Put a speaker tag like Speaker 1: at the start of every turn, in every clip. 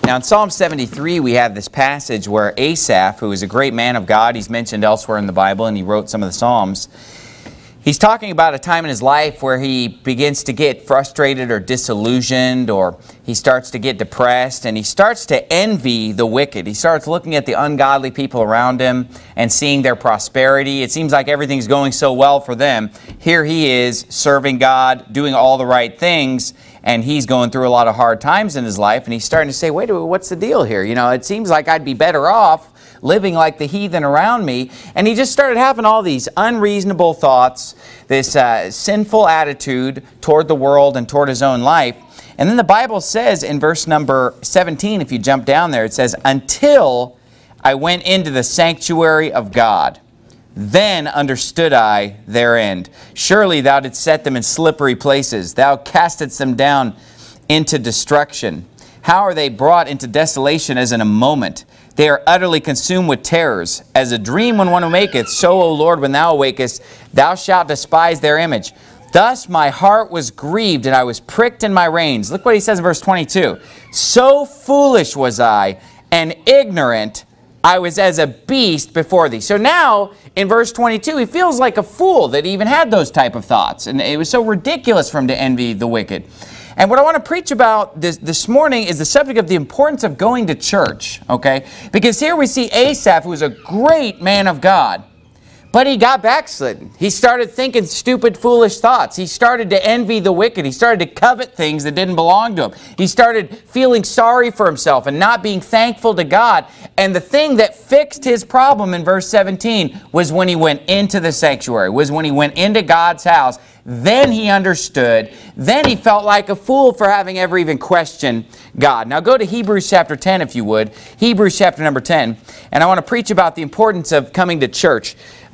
Speaker 1: Now in Psalm 73 we have this passage where Asaph, who is a great man of God, he's mentioned elsewhere in the Bible and he wrote some of the Psalms. He's talking about a time in his life where he begins to get frustrated or disillusioned, or he starts to get depressed, and he starts to envy the wicked. He starts looking at the ungodly people around him and seeing their prosperity. It seems like everything's going so well for them. Here he is serving God, doing all the right things, and he's going through a lot of hard times in his life, and he's starting to say, wait a minute, what's the deal here? You know, it seems like I'd be better off living like the heathen around me. And he just started having all these unreasonable thoughts, this sinful attitude toward the world and toward his own life. And then the Bible says in verse number 17, if you jump down there, it says, until I went into the sanctuary of God, then understood I their end. Surely thou didst set them in slippery places. Thou castedst them down into destruction. How are they brought into desolation as in a moment? They are utterly consumed with terrors. As a dream when one awaketh, so, O Lord, when thou awakest, thou shalt despise their image. Thus my heart was grieved, and I was pricked in my reins. Look what he says in verse 22. So foolish was I, and ignorant, I was as a beast before thee. So now, in verse 22, he feels like a fool that he even had those type of thoughts. And it was so ridiculous for him to envy the wicked. And what I want to preach about this morning is the subject of the importance of going to church, okay? Because here we see Asaph, who is a great man of God, but he got backslidden. He started thinking stupid, foolish thoughts. He started to envy the wicked. He started to covet things that didn't belong to him. He started feeling sorry for himself and not being thankful to God. And the thing that fixed his problem in verse 17 was when he went into the sanctuary, was when he went into God's house. Then he understood. Then he felt like a fool for having ever even questioned God. Now go to Hebrews chapter 10 if you would. Hebrews chapter number 10. And I want to preach about the importance of coming to church.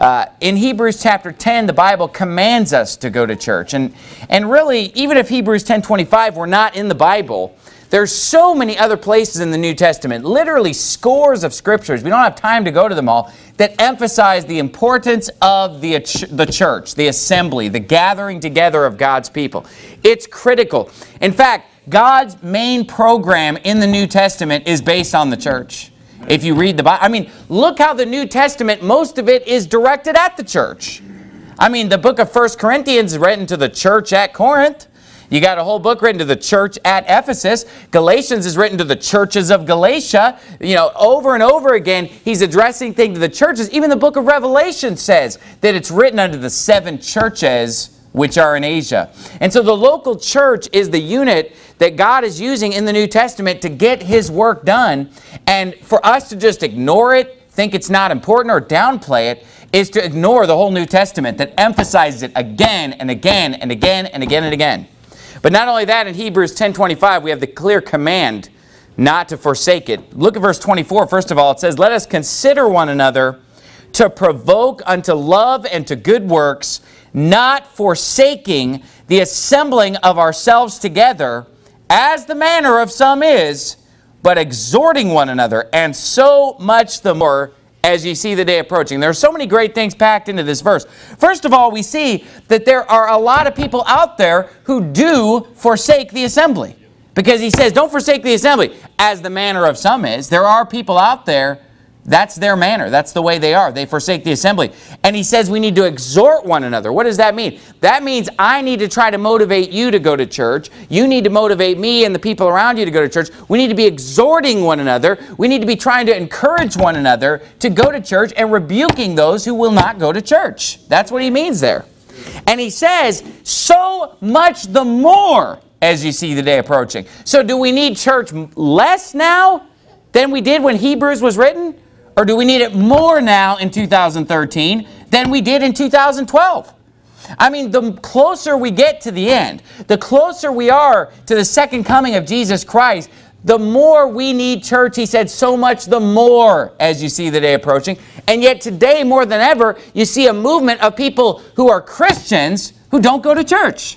Speaker 1: In Hebrews chapter 10, the Bible commands us to go to church. And really, even if Hebrews 10:25 were not in the Bible, there's so many other places in the New Testament, literally scores of scriptures, we don't have time to go to them all, that emphasize the importance of the church, the assembly, the gathering together of God's people. It's critical. In fact, God's main program in the New Testament is based on the church. If you read the Bible, I mean, look how the New Testament, most of it is directed at the church. I mean, the book of 1 Corinthians is written to the church at Corinth. You got a whole book written to the church at Ephesus. Galatians is written to the churches of Galatia. You know, over and over again, he's addressing things to the churches. Even the book of Revelation says that it's written unto the 7 churches which are in Asia. And so the local church is the unit that God is using in the New Testament to get his work done. And for us to just ignore it, think it's not important, or downplay it, is to ignore the whole New Testament that emphasizes it again and again and again and again and again. But not only that, in Hebrews 10:25, we have the clear command not to forsake it. Look at verse 24. First of all, it says, let us consider one another to provoke unto love and to good works, not forsaking the assembling of ourselves together, as the manner of some is, but exhorting one another, and so much the more as you see the day approaching. There are so many great things packed into this verse. First of all, we see that there are a lot of people out there who do forsake the assembly. Because he says, don't forsake the assembly, as the manner of some is. There are people out there, that's their manner. That's the way they are. They forsake the assembly. And he says we need to exhort one another. What does that mean? That means I need to try to motivate you to go to church. You need to motivate me and the people around you to go to church. We need to be exhorting one another. We need to be trying to encourage one another to go to church and rebuking those who will not go to church. That's what he means there. And he says, so much the more as you see the day approaching. So do we need church less now than we did when Hebrews was written? Or do we need it more now in 2013 than we did in 2012? I mean, the closer we get to the end, the closer we are to the second coming of Jesus Christ, the more we need church. He said, so much the more as you see the day approaching. And yet today, more than ever, you see a movement of people who are Christians who don't go to church.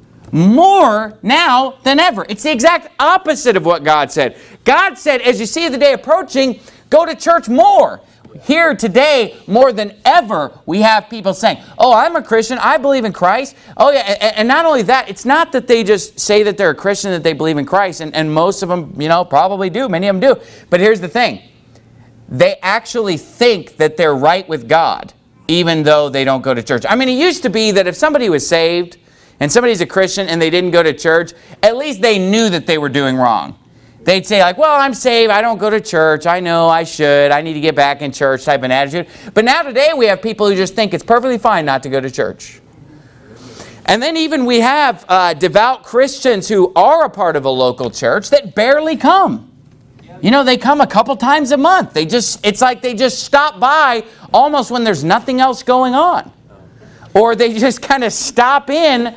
Speaker 1: More now than ever. It's the exact opposite of what God said. God said, as you see the day approaching, go to church more. here today, more than ever, we have people saying, oh, I'm a Christian, I believe in Christ. Oh yeah, and not only that, it's not that they just say that they're a Christian, that they believe in Christ, and most of them, probably do, many of them do. But here's the thing. They actually think that they're right with God, even though they don't go to church. I mean, it used to be that if somebody was saved and somebody's a Christian and they didn't go to church, at least they knew that they were doing wrong. They'd say like, well, I'm saved, I don't go to church, I know I should, I need to get back in church type of an attitude. But now today we have people who just think it's perfectly fine not to go to church. And then even we have devout Christians who are a part of a local church that barely come. They come a couple times a month. It's like they just stop by almost when there's nothing else going on. Or they just kind of stop in,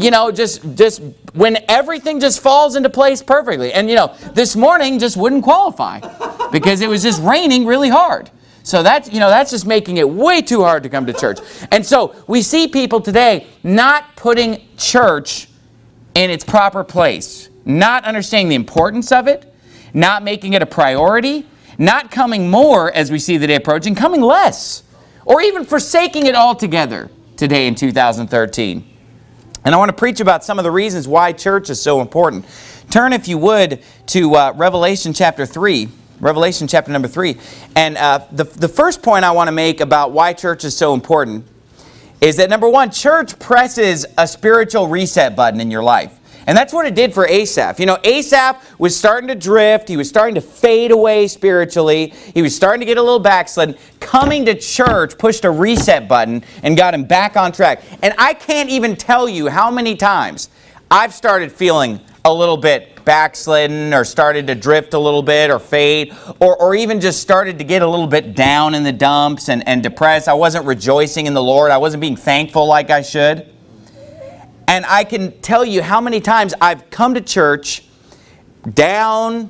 Speaker 1: just when everything just falls into place perfectly. And, this morning just wouldn't qualify because it was just raining really hard. So that's just making it way too hard to come to church. And so we see people today not putting church in its proper place, not understanding the importance of it, not making it a priority, not coming more as we see the day approaching, coming less, or even forsaking it altogether today in 2013. And I want to preach about some of the reasons why church is so important. Turn, if you would, to Revelation chapter 3. Revelation chapter number 3. And the first point I want to make about why church is so important is that, number one, church presses a spiritual reset button in your life. And that's what it did for Asaph. Asaph was starting to drift. He was starting to fade away spiritually. He was starting to get a little backslidden. Coming to church pushed a reset button and got him back on track. And I can't even tell you how many times I've started feeling a little bit backslidden or started to drift a little bit or fade or even just started to get a little bit down in the dumps and depressed. I wasn't rejoicing in the Lord. I wasn't being thankful like I should. And I can tell you how many times I've come to church down,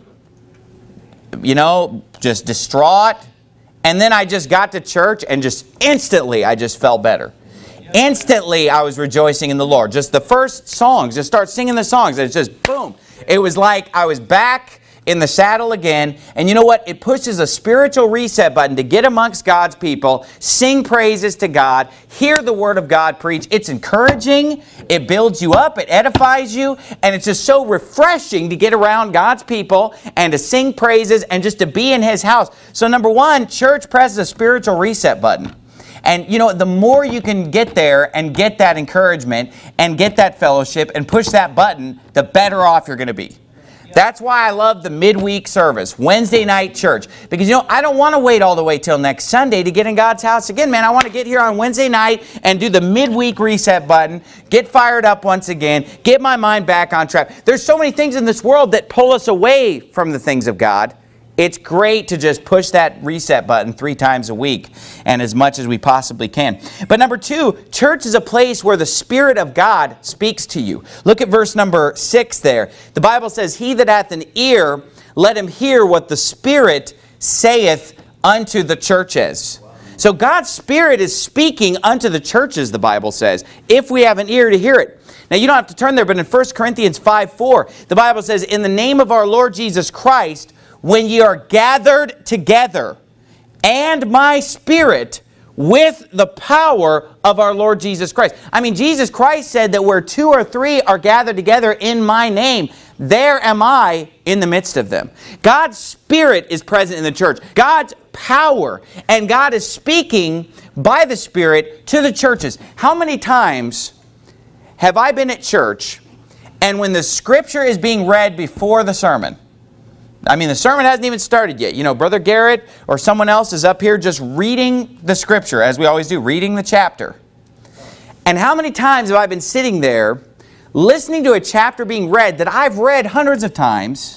Speaker 1: just distraught. And then I just got to church and just instantly I just felt better. Instantly I was rejoicing in the Lord. Just the first songs, just start singing the songs. And it's just boom. It was like I was back in the saddle again. And you know what? It pushes a spiritual reset button to get amongst God's people, sing praises to God, hear the Word of God preach. It's encouraging. It builds you up. It edifies you. And it's just so refreshing to get around God's people and to sing praises and just to be in His house. So number one, church presses a spiritual reset button. And the more you can get there and get that encouragement and get that fellowship and push that button, the better off you're going to be. That's why I love the midweek service, Wednesday night church. Because, I don't want to wait all the way till next Sunday to get in God's house again, man. I want to get here on Wednesday night and do the midweek reset button, get fired up once again, get my mind back on track. There's so many things in this world that pull us away from the things of God. It's great to just push that reset button 3 times a week and as much as we possibly can. But number 2, church is a place where the Spirit of God speaks to you. Look at verse number 6 there. The Bible says, "He that hath an ear, let him hear what the Spirit saith unto the churches." So God's Spirit is speaking unto the churches, the Bible says, if we have an ear to hear it. Now you don't have to turn there, but in 1 Corinthians 5:4, the Bible says, "In the name of our Lord Jesus Christ, when ye are gathered together, and my Spirit with the power of our Lord Jesus Christ." I mean, Jesus Christ said that where 2 or 3 are gathered together in my name, there am I in the midst of them. God's Spirit is present in the church. God's power. And God is speaking by the Spirit to the churches. How many times have I been at church and when the Scripture is being read before the sermon, I mean, the sermon hasn't even started yet. Brother Garrett or someone else is up here just reading the Scripture, as we always do, reading the chapter. And how many times have I been sitting there listening to a chapter being read that I've read hundreds of times,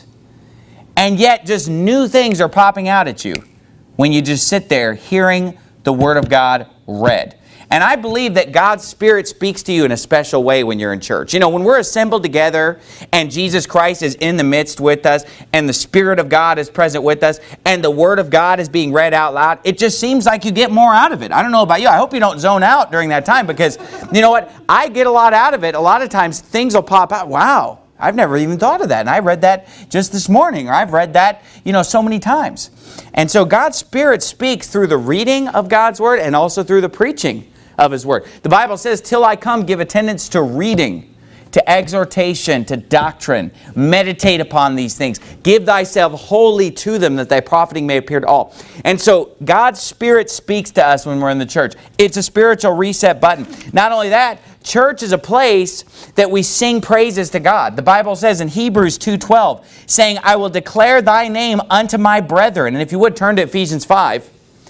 Speaker 1: and yet just new things are popping out at you when you just sit there hearing the Word of God read. And I believe that God's Spirit speaks to you in a special way when you're in church. When we're assembled together and Jesus Christ is in the midst with us and the Spirit of God is present with us and the Word of God is being read out loud, it just seems like you get more out of it. I don't know about you. I hope you don't zone out during that time because, you know what? I get a lot out of it. A lot of times things will pop out. Wow, I've never even thought of that. And I read that just this morning, or I've read that, so many times. And so God's Spirit speaks through the reading of God's Word and also through the preaching of His Word. The Bible says, till I come, give attendance to reading, to exhortation, to doctrine. Meditate upon these things. Give thyself wholly to them, that thy profiting may appear to all. And so God's Spirit speaks to us when we're in the church. It's a spiritual reset button. Not only that, church is a place that we sing praises to God. The Bible says in Hebrews 2:12, saying, I will declare thy name unto my brethren. And if you would, turn to Ephesians 5.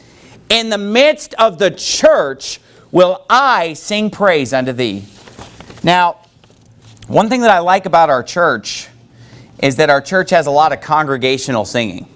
Speaker 1: In the midst of the church will I sing praise unto thee. Now, one thing that I like about our church is that our church has a lot of congregational singing.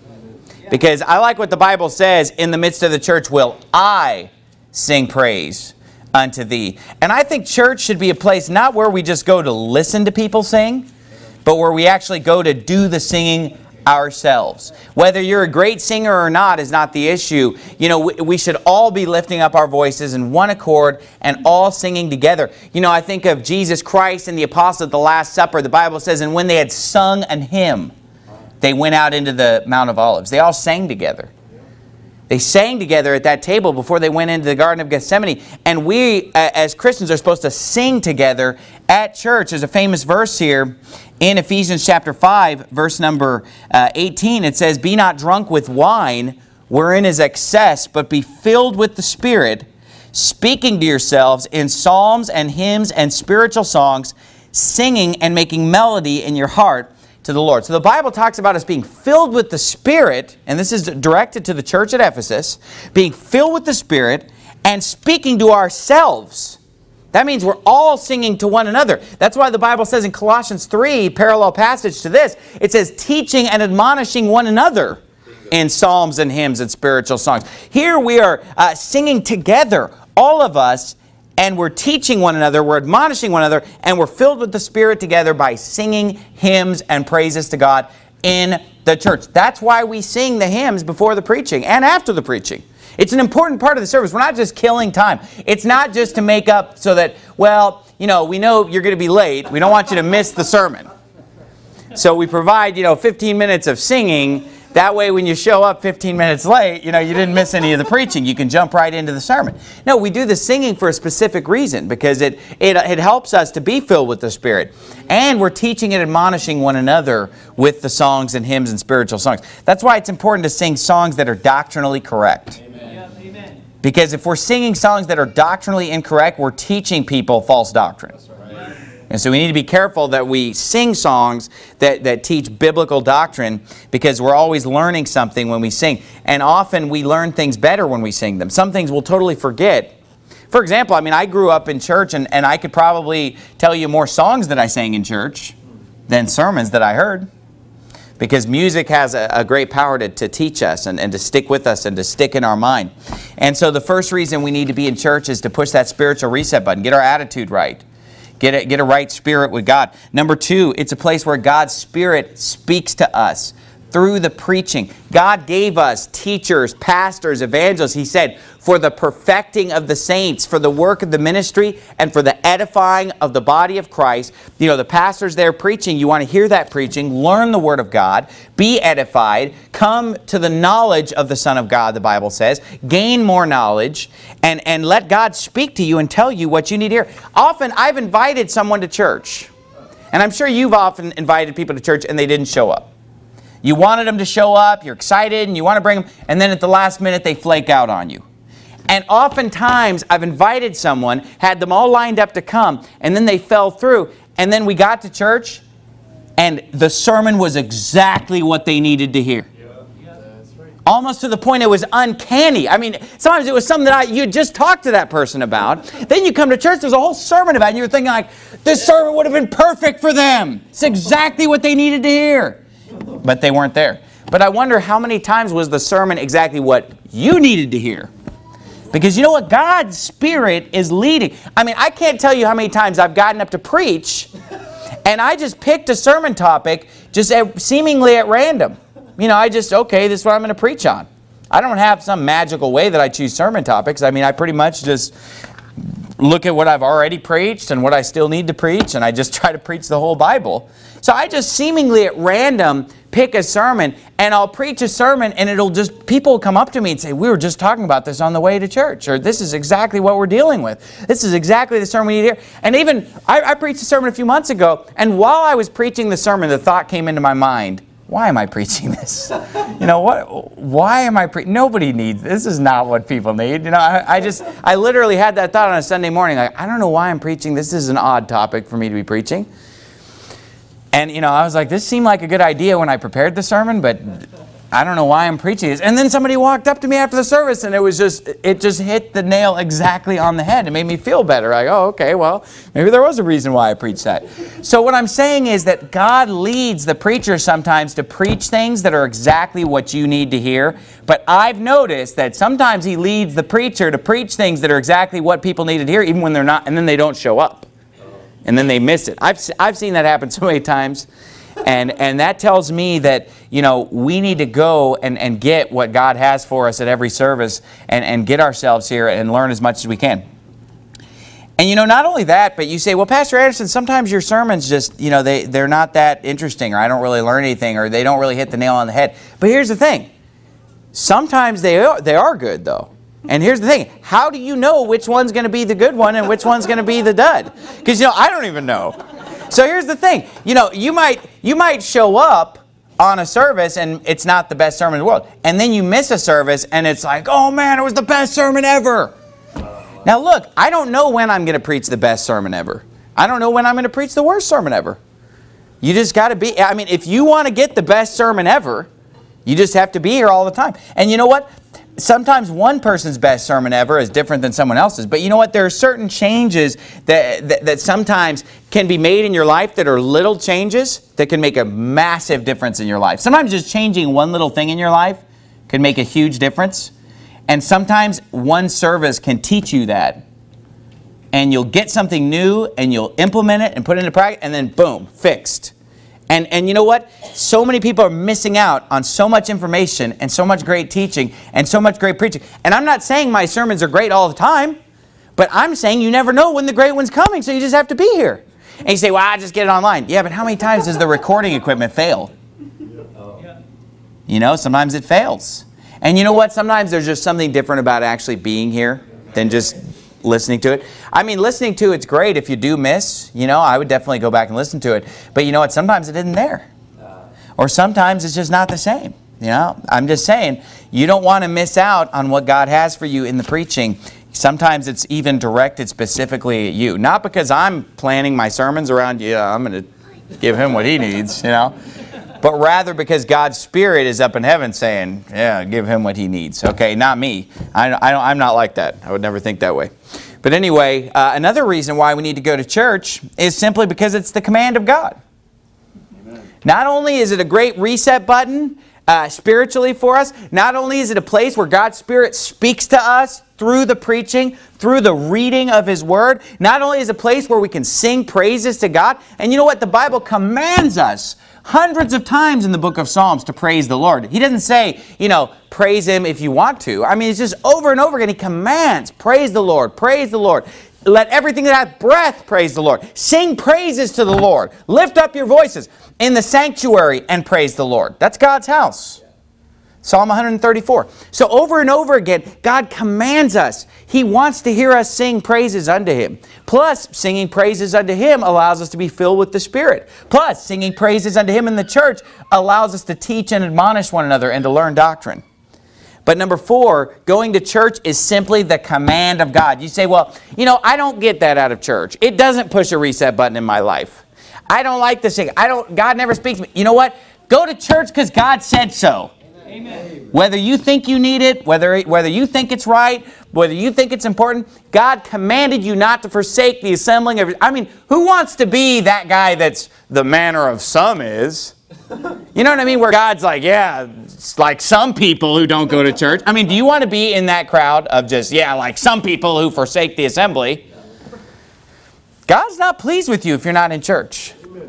Speaker 1: Because I like what the Bible says, in the midst of the church will I sing praise unto thee. And I think church should be a place not where we just go to listen to people sing, but where we actually go to do the singing ourselves. Whether you're a great singer or not is not the issue. We should all be lifting up our voices in one accord and all singing together. I think of Jesus Christ and the apostles at the Last Supper. The Bible says, and when they had sung an hymn, they went out into the Mount of Olives. They all sang together. They sang together at that table before they went into the Garden of Gethsemane. And we, as Christians, are supposed to sing together at church. There's a famous verse here in Ephesians chapter 5, verse number 18. It says, be not drunk with wine, wherein is excess, but be filled with the Spirit, speaking to yourselves in psalms and hymns and spiritual songs, singing and making melody in your heart to the Lord. So the Bible talks about us being filled with the Spirit, and this is directed to the church at Ephesus, being filled with the Spirit and speaking to ourselves. That means we're all singing to one another. That's why the Bible says in Colossians 3, parallel passage to this, it says teaching and admonishing one another in psalms and hymns and spiritual songs. Here we are singing together, all of us, and we're teaching one another, we're admonishing one another, and we're filled with the Spirit together by singing hymns and praises to God in the church. That's why we sing the hymns before the preaching and after the preaching. It's an important part of the service. We're not just killing time. It's not just to make up so that, we know you're going to be late. We don't want you to miss the sermon. So we provide, 15 minutes of singing. That way when you show up 15 minutes late, you didn't miss any of the preaching. You can jump right into the sermon. No, we do the singing for a specific reason, because it helps us to be filled with the Spirit. And we're teaching and admonishing one another with the songs and hymns and spiritual songs. That's why it's important to sing songs that are doctrinally correct. Amen. Because if we're singing songs that are doctrinally incorrect, we're teaching people false doctrine. And so we need to be careful that we sing songs that teach biblical doctrine, because we're always learning something when we sing. And often we learn things better when we sing them. Some things we'll totally forget. For example, I grew up in church, and I could probably tell you more songs that I sang in church than sermons that I heard. Because music has a great power to teach us and to stick with us and to stick in our mind. And so the first reason we need to be in church is to push that spiritual reset button, get our attitude right. Get a right spirit with God. Number 2, it's a place where God's Spirit speaks to us through the preaching. God gave us teachers, pastors, evangelists. He said, for the perfecting of the saints, for the work of the ministry, and for the edifying of the body of Christ. The pastors there preaching, you want to hear that preaching, learn the Word of God, be edified, come to the knowledge of the Son of God, the Bible says, gain more knowledge, and let God speak to you and tell you what you need to hear. Often, I've invited someone to church, and I'm sure you've often invited people to church and they didn't show up. You wanted them to show up, you're excited, and you want to bring them, and then at the last minute they flake out on you. And oftentimes, I've invited someone, had them all lined up to come, and then they fell through, and then we got to church, and the sermon was exactly what they needed to hear. Almost to the point it was uncanny. Sometimes it was something that you just talked to that person about. Then you come to church, there's a whole sermon about it, and you're thinking this sermon would have been perfect for them. It's exactly what they needed to hear. But they weren't there. But I wonder how many times was the sermon exactly what you needed to hear? Because you know what? God's Spirit is leading. I can't tell you how many times I've gotten up to preach, and I just picked a sermon topic just seemingly at random. This is what I'm going to preach on. I don't have some magical way that I choose sermon topics. I pretty much just look at what I've already preached and what I still need to preach, and I just try to preach the whole Bible. So I just seemingly at random pick a sermon, and I'll preach a sermon, and people will come up to me and say, we were just talking about this on the way to church, or this is exactly what we're dealing with. This is exactly the sermon we need to hear. And even, I preached a sermon a few months ago, and while I was preaching the sermon, the thought came into my mind, why am I preaching this? Why am I preaching? Nobody needs this. Is not what people need. I literally had that thought on a Sunday morning. Like, I don't know why I'm preaching. This is an odd topic for me to be preaching. And, I was like, this seemed like a good idea when I prepared the sermon, but I don't know why I'm preaching this. And then somebody walked up to me after the service, and it just hit the nail exactly on the head. It made me feel better. Like, oh, okay, well, maybe there was a reason why I preached that. So what I'm saying is that God leads the preacher sometimes to preach things that are exactly what you need to hear. But I've noticed that sometimes He leads the preacher to preach things that are exactly what people need to hear, even when they're not, and then they don't show up. And then they miss it. I've seen that happen so many times. And that tells me that, we need to go and get what God has for us at every service and get ourselves here and learn as much as we can. And, not only that, but you say, well, Pastor Anderson, sometimes your sermons just, they're not that interesting, or I don't really learn anything, or they don't really hit the nail on the head. But here's the thing. Sometimes they are good, though. And here's the thing. How do you know which one's going to be the good one and which one's going to be the dud? Because, I don't even know. So here's the thing. You might show up on a service and it's not the best sermon in the world. And then you miss a service and it's like, oh man, it was the best sermon ever. Now look, I don't know when I'm going to preach the best sermon ever. I don't know when I'm going to preach the worst sermon ever. You just got to be, if you want to get the best sermon ever, you just have to be here all the time. And you know what? Sometimes one person's best sermon ever is different than someone else's. But you know what? There are certain changes that sometimes can be made in your life that are little changes that can make a massive difference in your life. Sometimes just changing one little thing in your life can make a huge difference. And sometimes one service can teach you that. And you'll get something new and you'll implement it and put it into practice, and then boom, fixed. And you know what? So many people are missing out on so much information and so much great teaching and so much great preaching. And I'm not saying my sermons are great all the time, but I'm saying you never know when the great one's coming, so you just have to be here. And you say, well, I just get it online. Yeah, but how many times does the recording equipment fail? Sometimes it fails. And you know what? Sometimes there's just something different about actually being here than just listening to it. Listening to it's great if you do miss. I would definitely go back and listen to it. But you know what? Sometimes it isn't there. Or sometimes it's just not the same. I'm just saying, you don't want to miss out on what God has for you in the preaching. Sometimes it's even directed specifically at you. Not because I'm planning my sermons around, I'm going to give him what he needs, But rather because God's Spirit is up in heaven saying, yeah, give him what he needs. Okay, not me. I'm not like that. I would never think that way. But anyway, another reason why we need to go to church is simply because it's the command of God. Amen. Not only is it a great reset button spiritually for us, not only is it a place where God's Spirit speaks to us through the preaching, through the reading of His Word, not only is it a place where we can sing praises to God, and you know what? The Bible commands us hundreds of times in the book of Psalms to praise the Lord. He doesn't say, praise Him if you want to. It's just over and over again. He commands, praise the Lord, praise the Lord. Let everything that hath breath praise the Lord. Sing praises to the Lord. Lift up your voices in the sanctuary and praise the Lord. That's God's house. Psalm 134. So over and over again, God commands us. He wants to hear us sing praises unto Him. Plus, singing praises unto Him allows us to be filled with the Spirit. Plus, singing praises unto Him in the church allows us to teach and admonish one another and to learn doctrine. But number 4, going to church is simply the command of God. You say, well, I don't get that out of church. It doesn't push a reset button in my life. I don't like this thing. God never speaks to me. You know what? Go to church because God said so. Amen. Whether you think you need it, whether you think it's right, whether you think it's important, God commanded you not to forsake the assembling of... who wants to be that guy that's the manner of some is? You know what I mean? Where God's like, yeah, it's like some people who don't go to church. Do you want to be in that crowd of just, like some people who forsake the assembly? God's not pleased with you if you're not in church.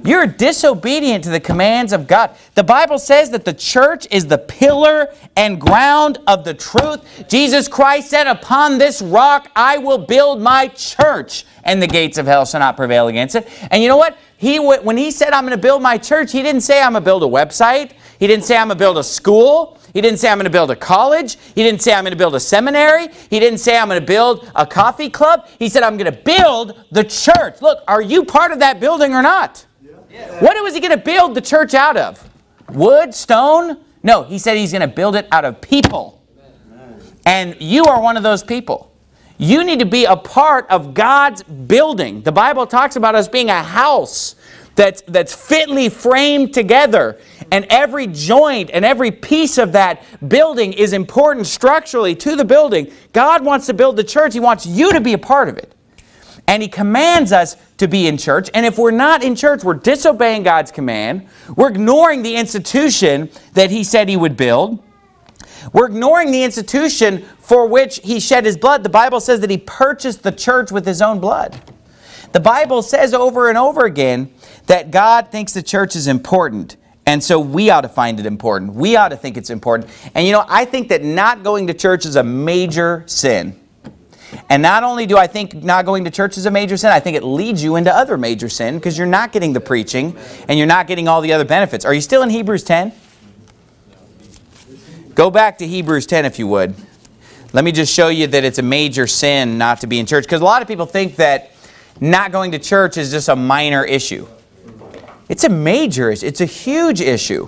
Speaker 1: You're disobedient to the commands of God. The Bible says that the church is the pillar and ground of the truth. Jesus Christ said, upon this rock I will build my church, and the gates of hell shall not prevail against it. And you know what? When he said, I'm going to build my church, he didn't say I'm going to build a website. He didn't say I'm going to build a school. He didn't say I'm going to build a college. He didn't say I'm going to build a seminary. He didn't say I'm going to build a coffee club. He said I'm going to build the church. Look, are you part of that building or not? Yeah. What was he going to build the church out of? Wood, stone? No, he said he's going to build it out of people. And you are one of those people. You need to be a part of God's building. The Bible talks about us being a house that's fitly framed together. And every joint and every piece of that building is important structurally to the building. God wants to build the church. He wants you to be a part of it. And He commands us to be in church. And if we're not in church, we're disobeying God's command. We're ignoring the institution that He said He would build. We're ignoring the institution for which He shed His blood. The Bible says that He purchased the church with His own blood. The Bible says over and over again that God thinks the church is important. And so we ought to find it important. We ought to think it's important. And you know, I think that not going to church is a major sin. And not only do I think not going to church is a major sin, I think it leads you into other major sin because you're not getting the preaching and you're not getting all the other benefits. Are you still in Hebrews 10? Go back to Hebrews 10 if you would. Let me just show you that it's a major sin not to be in church. Because a lot of people think that not going to church is just a minor issue. It's a major issue. It's a huge issue.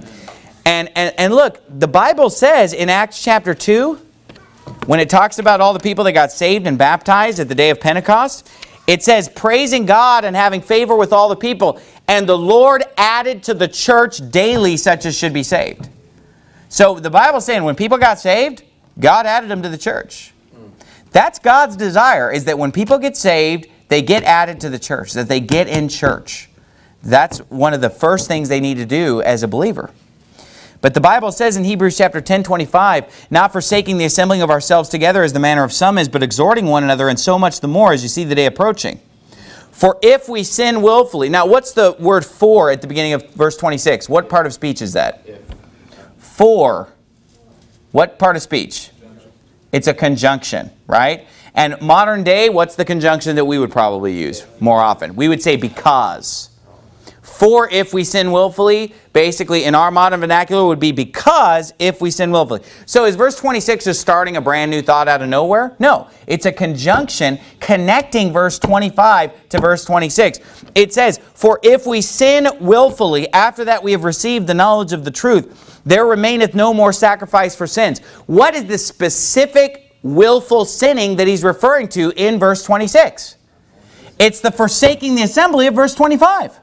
Speaker 1: And look, the Bible says in Acts chapter 2, when it talks about all the people that got saved and baptized at the day of Pentecost, it says, praising God and having favor with all the people. And the Lord added to the church daily such as should be saved. So the Bible's saying when people got saved, God added them to the church. That's God's desire, is that when people get saved, they get added to the church, that they get in church. That's one of the first things they need to do as a believer. But the Bible says in Hebrews chapter 10:25, not forsaking the assembling of ourselves together as the manner of some is, but exhorting one another, and so much the more as you see the day approaching. For if we sin willfully. Now what's the word for at the beginning of verse 26? What part of speech is that? For. What part of speech? It's a conjunction, right? And modern day, what's the conjunction that we would probably use more often? We would say because. For if we sin willfully, basically in our modern vernacular would be because if we sin willfully. So is verse 26 just starting a brand new thought out of nowhere? No. It's a conjunction connecting verse 25 to verse 26. It says, for if we sin willfully, after that we have received the knowledge of the truth, there remaineth no more sacrifice for sins. What is the specific willful sinning that he's referring to in verse 26? It's the forsaking the assembly of verse 25.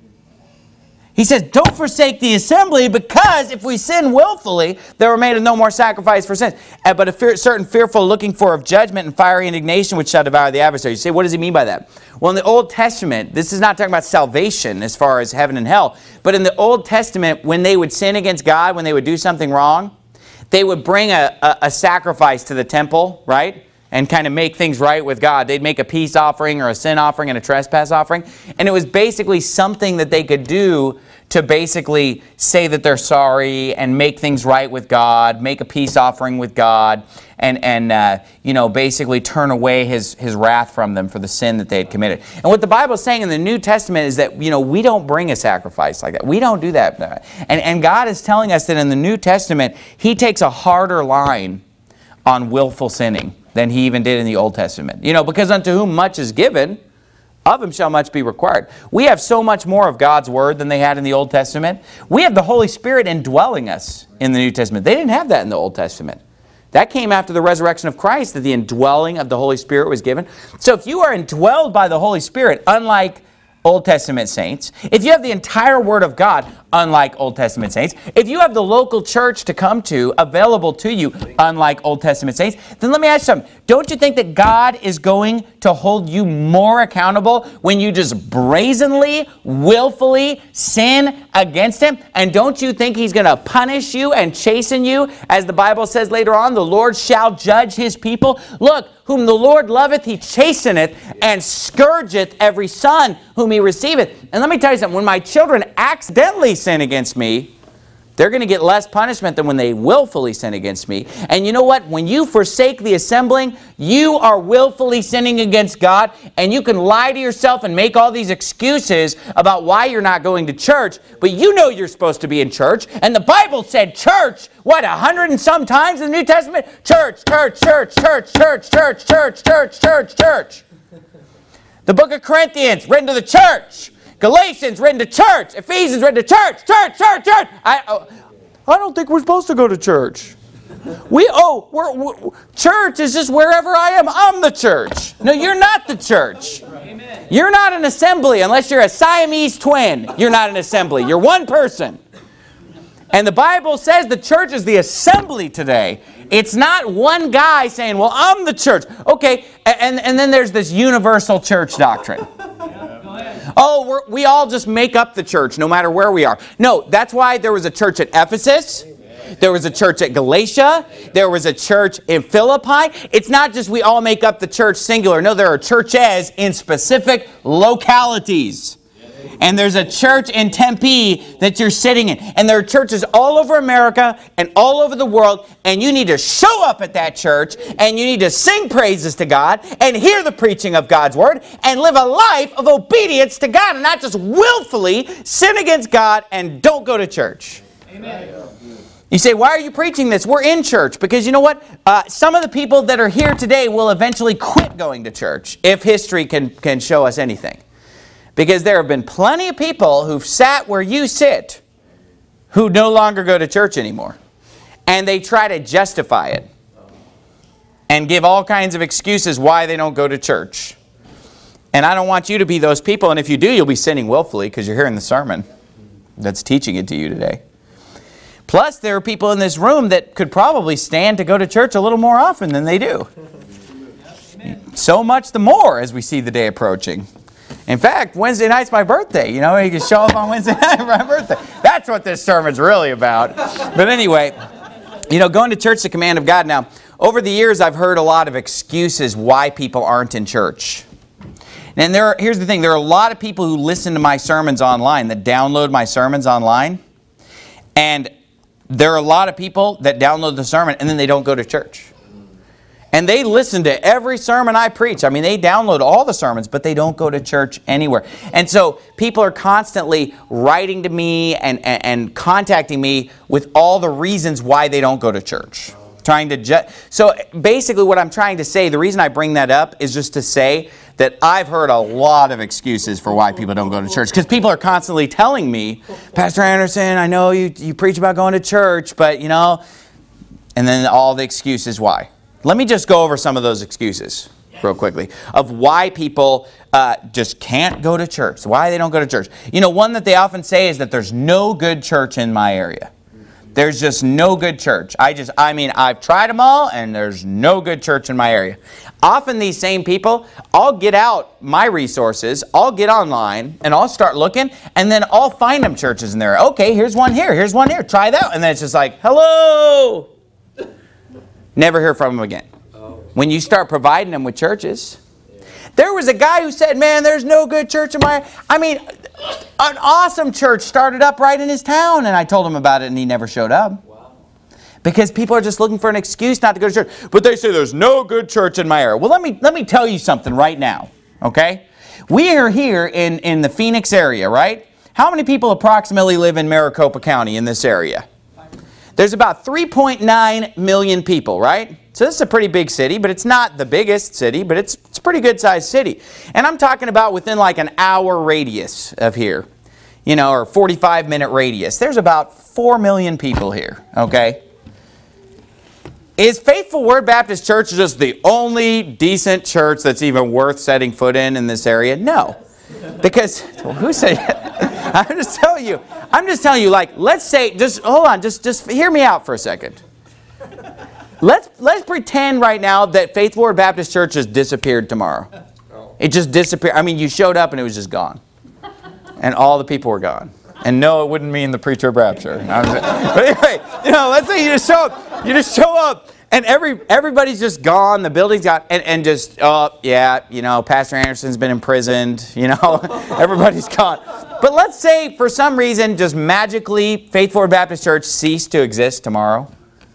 Speaker 1: He says, don't forsake the assembly, because if we sin willfully, there remaineth no more sacrifice for sins. But a certain fearful looking for of judgment and fiery indignation which shall devour the adversary. You say, what does he mean by that? Well, in the Old Testament, this is not talking about salvation as far as heaven and hell. But in the Old Testament, when they would sin against God, when they would do something wrong, they would bring a sacrifice to the temple, right? And kind of make things right with God. They'd make a peace offering or a sin offering and a trespass offering. And it was basically something that they could do to basically say that they're sorry and make things right with God, make a peace offering with God, and basically turn away his wrath from them for the sin that they had committed. And what the Bible is saying in the New Testament is that, we don't bring a sacrifice like that. We don't do that. And God is telling us that in the New Testament, He takes a harder line on willful sinning than He even did in the Old Testament. Because unto whom much is given, of him shall much be required. We have so much more of God's Word than they had in the Old Testament. We have the Holy Spirit indwelling us in the New Testament. They didn't have that in the Old Testament. That came after the resurrection of Christ, that the indwelling of the Holy Spirit was given. So if you are indwelled by the Holy Spirit, unlike Old Testament saints, if you have the entire Word of God, unlike Old Testament saints, if you have the local church to come to available to you, unlike Old Testament saints, then let me ask you something. Don't you think that God is going to hold you more accountable when you just brazenly, willfully sin against Him? And don't you think He's going to punish you and chasten you? As the Bible says later on, the Lord shall judge His people. Look, whom the Lord loveth, he chasteneth, and scourgeth every son whom he receiveth. And let me tell you something. When my children accidentally sin against me, they're going to get less punishment than when they willfully sin against me. And you know what? When you forsake the assembling, you are willfully sinning against God. And you can lie to yourself and make all these excuses about why you're not going to church. But you know you're supposed to be in church. And the Bible said church, what, 100 and some times in the New Testament? Church, church, church, church, church, church, church, church, church, church. The book of Corinthians, written to the church. Galatians, written to church. Ephesians, written to church. Church, church, church. I don't think we're supposed to go to church. Church is just wherever I am. I'm the church. No, you're not the church. Amen. You're not an assembly unless you're a Siamese twin. You're not an assembly. You're one person. And the Bible says the church is the assembly today. It's not one guy saying, well, I'm the church. Okay, and then there's this universal church doctrine. Oh, we all just make up the church no matter where we are. No, that's why there was a church at Ephesus. There was a church at Galatia. There was a church in Philippi. It's not just we all make up the church singular. No, there are churches in specific localities. And there's a church in Tempe that you're sitting in. And there are churches all over America and all over the world. And you need to show up at that church. And you need to sing praises to God. And hear the preaching of God's Word. And live a life of obedience to God. And not just willfully sin against God and don't go to church. Amen. You say, why are you preaching this? We're in church. Because you know what? Some of the people that are here today will eventually quit going to church. If history can show us anything. Because there have been plenty of people who've sat where you sit who no longer go to church anymore. And they try to justify it. And give all kinds of excuses why they don't go to church. And I don't want you to be those people. And if you do, you'll be sinning willfully because you're hearing the sermon that's teaching it to you today. Plus, there are people in this room that could probably stand to go to church a little more often than they do. So much the more as we see the day approaching. In fact, Wednesday night's my birthday. You know, you can show up on Wednesday night for my birthday. That's what this sermon's really about. But anyway, you know, going to church is the command of God. Now, over the years, I've heard a lot of excuses why people aren't in church. And here's the thing. There are a lot of people who listen to my sermons online, that download my sermons online. And there are a lot of people that download the sermon and then they don't go to church. And they listen to every sermon I preach. I mean, they download all the sermons, but they don't go to church anywhere. And so people are constantly writing to me and contacting me with all the reasons why they don't go to church. So basically what I'm trying to say, the reason I bring that up is just to say that I've heard a lot of excuses for why people don't go to church. Because people are constantly telling me, Pastor Anderson, I know you preach about going to church, but you know, and then all the excuses why. Let me just go over some of those excuses real quickly of why people just can't go to church, why they don't go to church. You know, one that they often say is that there's no good church in my area. There's just no good church. I've tried them all and there's no good church in my area. Often these same people, I'll get out my resources, I'll get online and I'll start looking and then I'll find them churches in there. Okay, here's one here, try that. And then it's just like, hello. Never hear from them again. When you start providing them with churches. There was a guy who said, man, there's no good church in my... an awesome church started up right in his town. And I told him about it and he never showed up. Wow. Because people are just looking for an excuse not to go to church. But they say there's no good church in my area. Well, let me tell you something right now. Okay? We are here in the Phoenix area, right? How many people approximately live in Maricopa County in this area? There's about 3.9 million people, right? So this is a pretty big city, but it's not the biggest city, but it's a pretty good sized city. And I'm talking about within like an hour radius of here, you know, or 45-minute radius. There's about 4 million people here, okay? Is Faithful Word Baptist Church just the only decent church that's even worth setting foot in this area? No. Because, who said I'm just telling you, like, let's say, just hold on, just hear me out for a second. Let's pretend right now that Faithful Word Baptist Church has disappeared tomorrow. It just disappeared. I mean, you showed up and it was just gone. And all the people were gone. And no, it wouldn't mean the preacher of rapture. But anyway, let's say you just show up, and everybody's just gone, the building's gone, and just, Pastor Anderson's been imprisoned, everybody's gone. But let's say, for some reason, just magically, Faith Forward Baptist Church ceased to exist tomorrow.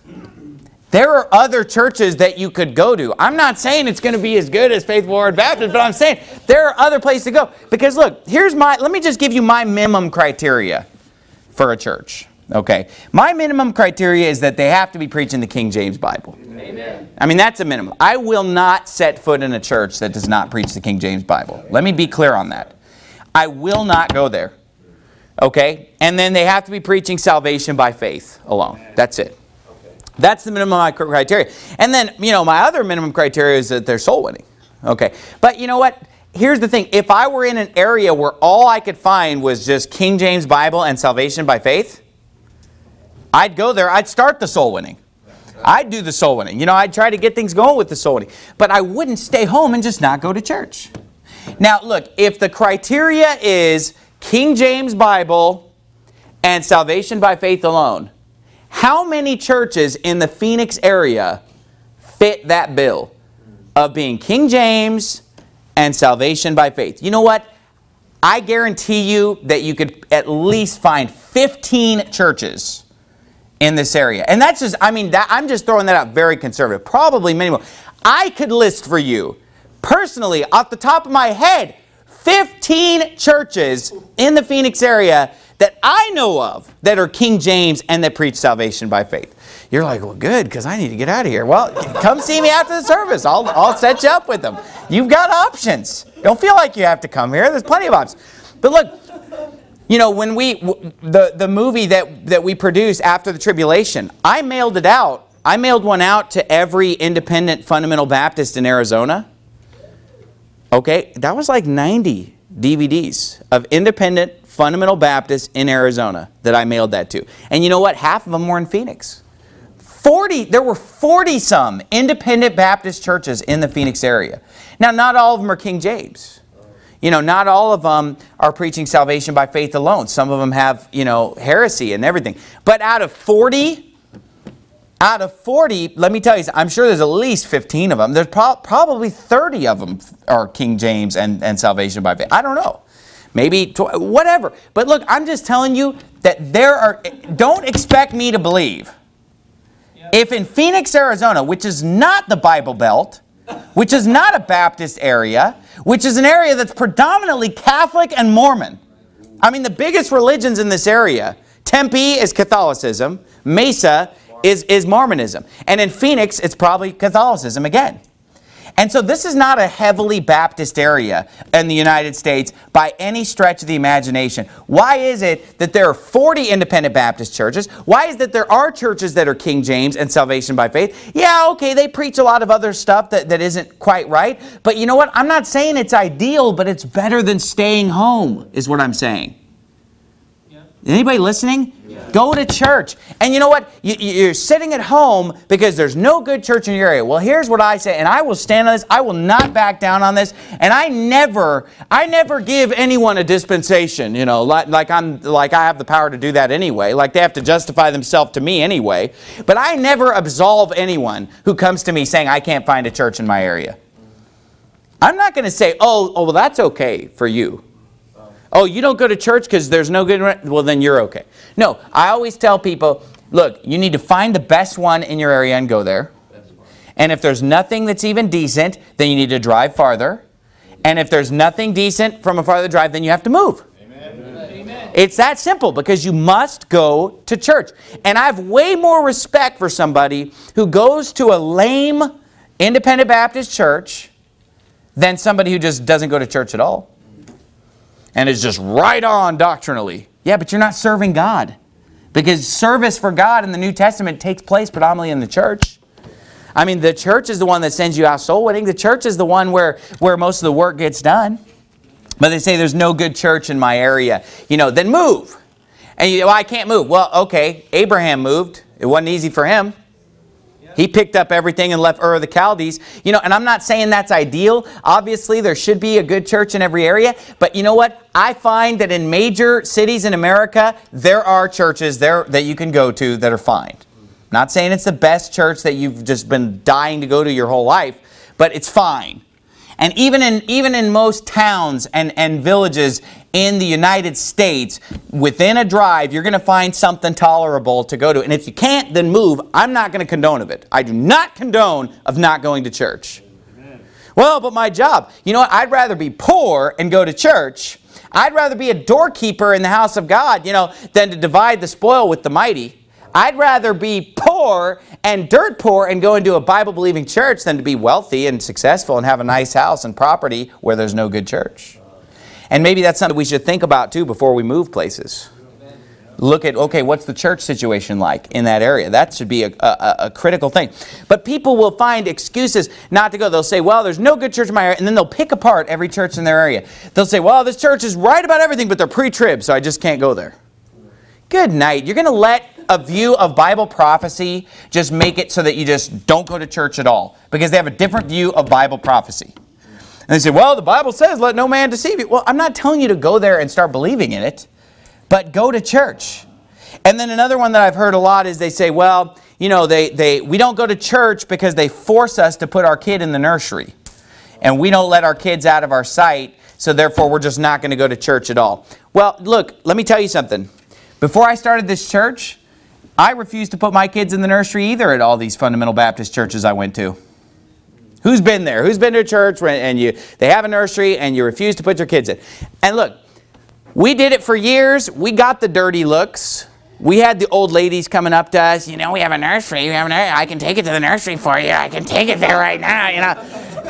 Speaker 1: There are other churches that you could go to. I'm not saying it's going to be as good as Faith Forward Baptist, but I'm saying there are other places to go. Because look, let me just give you my minimum criteria for a church. Okay. My minimum criteria is that they have to be preaching the King James Bible. Amen. I mean, that's a minimum. I will not set foot in a church that does not preach the King James Bible. Let me be clear on that. I will not go there. Okay? And then they have to be preaching salvation by faith alone. That's it. That's the minimum criteria. And then, my other minimum criteria is that they're soul winning. Okay. But you know what? Here's the thing. If I were in an area where all I could find was just King James Bible and salvation by faith, I'd go there. I'd start the soul winning. I'd do the soul winning. I'd try to get things going with the soul winning. But I wouldn't stay home and just not go to church. Now, look, if the criteria is King James Bible and salvation by faith alone, how many churches in the Phoenix area fit that bill of being King James and salvation by faith? You know what? I guarantee you that you could at least find 15 churches in this area. And that's just, I'm just throwing that out very conservative. Probably many more. I could list for you, personally, off the top of my head, 15 churches in the Phoenix area that I know of that are King James and that preach salvation by faith. You're like, well, good, because I need to get out of here. Well, come see me after the service. I'll set you up with them. You've got options. Don't feel like you have to come here. There's plenty of options. But look, when the movie that we produced After the Tribulation, I mailed it out. I mailed one out to every independent fundamental Baptist in Arizona. Okay, that was like 90 DVDs of independent fundamental Baptists in Arizona that I mailed that to. And you know what? Half of them were in Phoenix. There were 40-some independent Baptist churches in the Phoenix area. Now, not all of them are King James. Not all of them are preaching salvation by faith alone. Some of them have, heresy and everything. But out of 40, let me tell you, I'm sure there's at least 15 of them. There's probably 30 of them are King James and salvation by faith. I don't know. Maybe, whatever. But look, I'm just telling you that don't expect me to believe. If in Phoenix, Arizona, which is not the Bible Belt, which is not a Baptist area, which is an area that's predominantly Catholic and Mormon. The biggest religions in this area, Tempe is Catholicism, Mesa is Mormonism. And in Phoenix, it's probably Catholicism again. And so this is not a heavily Baptist area in the United States by any stretch of the imagination. Why is it that there are 40 independent Baptist churches? Why is it that there are churches that are King James and salvation by faith? Yeah, okay, they preach a lot of other stuff that isn't quite right. But you know what? I'm not saying it's ideal, but it's better than staying home, is what I'm saying. Anybody listening? Yeah. Go to church. And you know what? You're sitting at home because there's no good church in your area. Well, here's what I say, and I will stand on this. I will not back down on this. And I never give anyone a dispensation, like I have the power to do that anyway. Like they have to justify themselves to me anyway. But I never absolve anyone who comes to me saying, I can't find a church in my area. I'm not going to say, oh, well, that's okay for you. Oh, you don't go to church because there's no good... Well, then you're okay. No, I always tell people, look, you need to find the best one in your area and go there. And if there's nothing that's even decent, then you need to drive farther. And if there's nothing decent from a farther drive, then you have to move. Amen. It's that simple because you must go to church. And I have way more respect for somebody who goes to a lame independent Baptist church than somebody who just doesn't go to church at all. And is just right on doctrinally. Yeah, but you're not serving God. Because service for God in the New Testament takes place predominantly in the church. The church is the one that sends you out soul winning. The church is the one where most of the work gets done. But they say there's no good church in my area. Then move. And I can't move. Well, okay, Abraham moved. It wasn't easy for him. He picked up everything and left Ur of the Chaldees. You know, and I'm not saying that's ideal. Obviously, there should be a good church in every area. But you know what? I find that in major cities in America, there are churches there that you can go to that are fine. Not saying it's the best church that you've just been dying to go to your whole life, but it's fine. And even in most towns and villages in the United States, within a drive, you're going to find something tolerable to go to. And if you can't, then move. I'm not going to condone of it. I do not condone of not going to church. Amen. Well, but my job. You know what? I'd rather be poor and go to church. I'd rather be a doorkeeper in the house of God, you know, than to divide the spoil with the mighty. I'd rather be poor and dirt poor and go into a Bible-believing church than to be wealthy and successful and have a nice house and property where there's no good church. And maybe that's something we should think about too before we move places. Look at, okay, what's the church situation like in that area? That should be a critical thing. But people will find excuses not to go. They'll say, well, there's no good church in my area. And then they'll pick apart every church in their area. They'll say, well, this church is right about everything, but they're pre-trib, so I just can't go there. Good night. You're going to let a view of Bible prophecy just make it so that you just don't go to church at all because they have a different view of Bible prophecy. And they say, well, the Bible says, let no man deceive you. Well, I'm not telling you to go there and start believing in it, but go to church. And then another one that I've heard a lot is they say, well, you know, we don't go to church because they force us to put our kid in the nursery. And we don't let our kids out of our sight, so therefore we're just not going to go to church at all. Well, look, let me tell you something. Before I started this church, I refused to put my kids in the nursery either at all these fundamental Baptist churches I went to. Who's been there? Who's been to a church and they have a nursery and you refuse to put your kids in? And look, we did it for years. We got the dirty looks. We had the old ladies coming up to us. You know, we have a nursery. I can take it to the nursery for you. I can take it there right now, you know.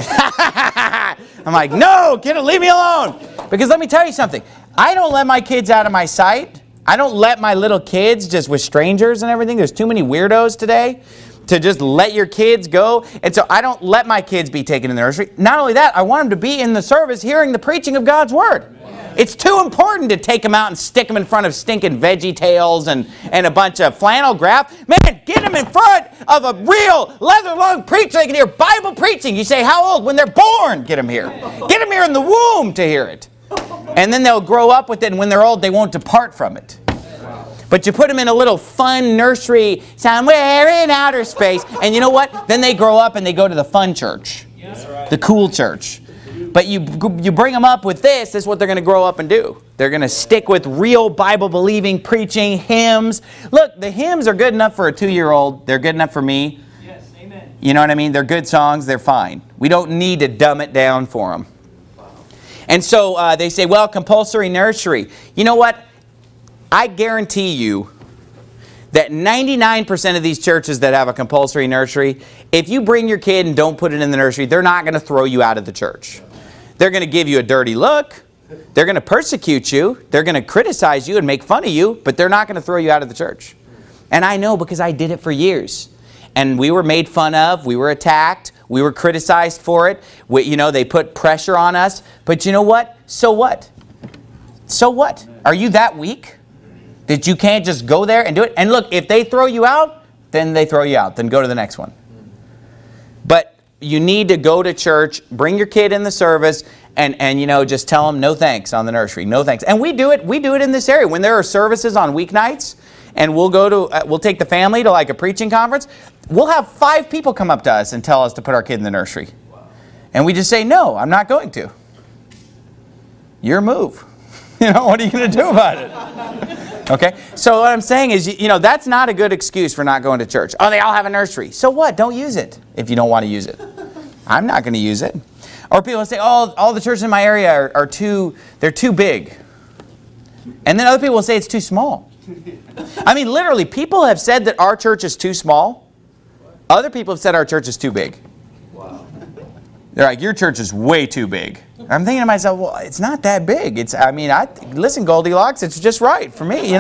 Speaker 1: I'm like, no, leave me alone. Because let me tell you something. I don't let my kids out of my sight. I don't let my little kids just with strangers and everything. There's too many weirdos today to just let your kids go. And so I don't let my kids be taken in the nursery. Not only that, I want them to be in the service hearing the preaching of God's Word. Amen. It's too important to take them out and stick them in front of stinking Veggie Tales and a bunch of flannel graph. Man, get them in front of a real leather-lung preacher. They can hear Bible preaching. You say, how old? When they're born, get them here. Get them here in the womb to hear it. And then they'll grow up with it, and when they're old, they won't depart from it. But you put them in a little fun nursery somewhere in outer space, and you know what? Then they grow up and they go to the fun church, the cool church. But you bring them up with this is what they're going to grow up and do. They're going to stick with real Bible-believing, preaching, hymns. Look, the hymns are good enough for a 2-year-old. They're good enough for me.
Speaker 2: Yes, amen.
Speaker 1: You know what I mean? They're good songs. They're fine. We don't need to dumb it down for them. And so they say, well, compulsory nursery. You know what? I guarantee you that 99% of these churches that have a compulsory nursery, if you bring your kid and don't put it in the nursery, they're not going to throw you out of the church. They're going to give you a dirty look. They're going to persecute you. They're going to criticize you and make fun of you, but they're not going to throw you out of the church. And I know because I did it for years. And we were made fun of. We were attacked. We were criticized for it. They put pressure on us. But you know what? So what? So what? Are you that weak that you can't just go there and do it? And look, if they throw you out, then they throw you out. Then go to the next one. But you need to go to church, bring your kid in the service, and just tell them no thanks on the nursery. No thanks. And we do it. We do it in this area. When there are services on weeknights, and we'll take the family to like a preaching conference, we'll have 5 people come up to us and tell us to put our kid in the nursery. Wow. And we just say, no, I'm not going to. Your move. What are you going to do about it? Okay? So what I'm saying is, that's not a good excuse for not going to church. Oh, they all have a nursery. So what? Don't use it if you don't want to use it. I'm not going to use it. Or people say, oh, all the churches in my area are too big. And then other people will say it's too small. I mean, literally, people have said that our church is too small. Other people have said our church is too big. Wow. They're like, your church is way too big. I'm thinking to myself, well, it's not that big. Listen, Goldilocks, it's just right for me,